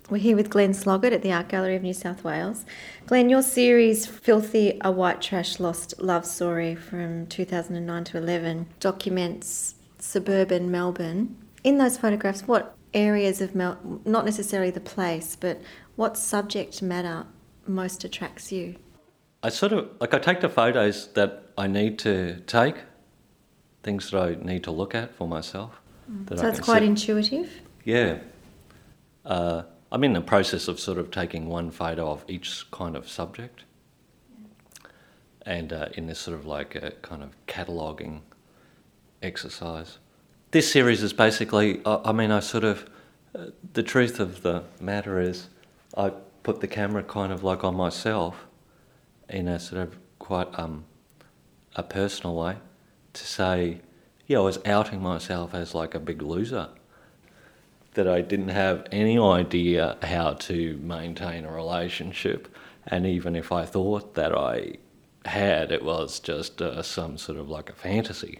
We're here with Glenn Sloggett at the Art Gallery of New South Wales. Glenn, your series Filthy, a White Trash Lost Love Story from 2009 to 11 documents suburban Melbourne. In those photographs, what areas of Melbourne, not necessarily the place, but what subject matter most attracts you? I take the photos that I need to take, things that I need to look at for myself. So it's quite intuitive? Yeah. I'm in the process of sort of taking one photo of each kind of subject, and in this sort of like a kind of cataloguing exercise. This series is basically, the truth of the matter is I put the camera kind of like on myself in a sort of quite a personal way to say, I was outing myself as like a big loser, that I didn't have any idea how to maintain a relationship, and even if I thought that I had, it was just some sort of like a fantasy.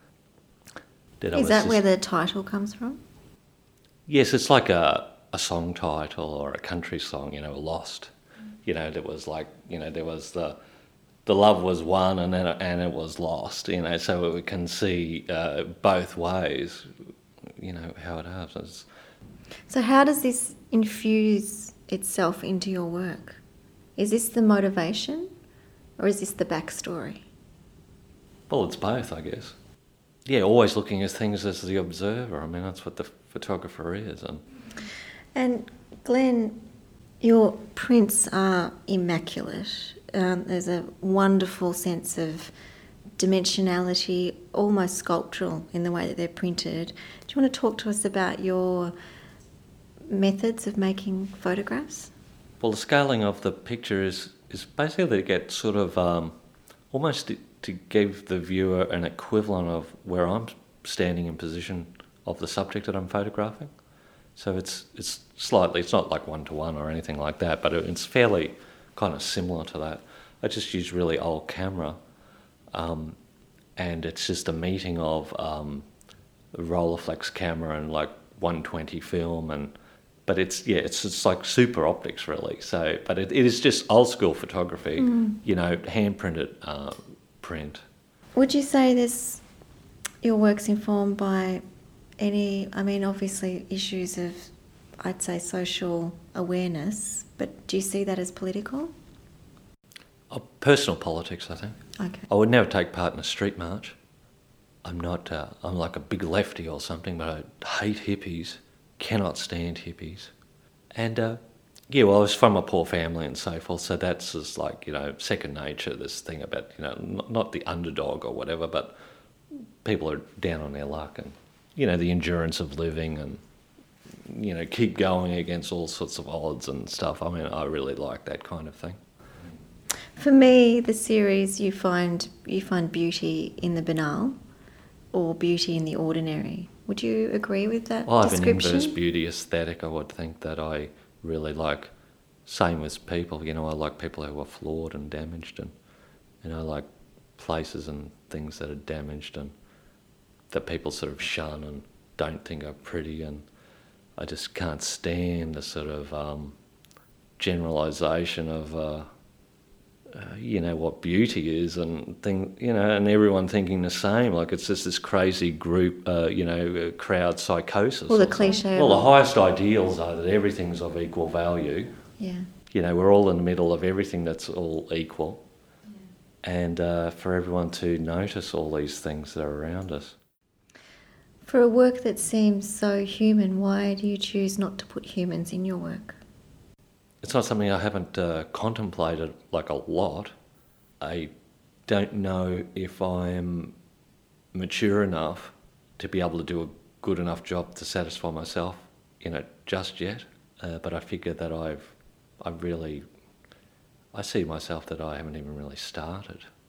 Is that where the title comes from? Yes, it's like a song title or a country song, Lost. There was like, there was the love was won and it was lost, so we can see both ways, how it happens. So how does this infuse itself into your work? Is this the motivation or is this the backstory? Well, it's both, I guess. Yeah, always looking at things as the observer. I mean, that's what the photographer is. And Glenn, your prints are immaculate. There's a wonderful sense of dimensionality, almost sculptural in the way that they're printed. Do you want to talk to us about your methods of making photographs? Well, the scaling of the picture is basically to get sort of almost to give the viewer an equivalent of where I'm standing in position of the subject that I'm photographing. So it's not like one-to-one or anything like that, but it's fairly kind of similar to that. I just use really old camera, and it's just a meeting of the Rolleiflex camera and like 120 film, but it's just like super optics really. So, but it is just old school photography, hand printed print. Would you say your work's informed by obviously issues of, I'd say, social awareness, but do you see that as political? Personal politics, I think. Okay. I would never take part in a street march. I'm like a big lefty or something, but I hate hippies, cannot stand hippies. And I was from a poor family and so forth, so that's just like, second nature, this thing about, not the underdog or whatever, but people are down on their luck and, the endurance of living and, keep going against all sorts of odds and stuff. I mean, I really like that kind of thing. For me, the series, you find beauty in the banal or beauty in the ordinary. Would you agree with that description? I have an inverse beauty aesthetic, I would think, that I really like. Same with people, I like people who are flawed and damaged, and I like places and things that are damaged and that people sort of shun and don't think are pretty, and I just can't stand the sort of generalisation of what beauty is and and everyone thinking the same. Like it's just this crazy group, crowd psychosis. Well, the cliche. Well, the highest ideals are that everything's of equal value. Yeah. We're all in the middle of everything that's all equal. Yeah. And for everyone to notice all these things that are around us. For a work that seems so human, why do you choose not to put humans in your work? It's not something I haven't contemplated like a lot. I don't know if I'm mature enough to be able to do a good enough job to satisfy myself, just yet. But I figure that I see myself that I haven't even really started.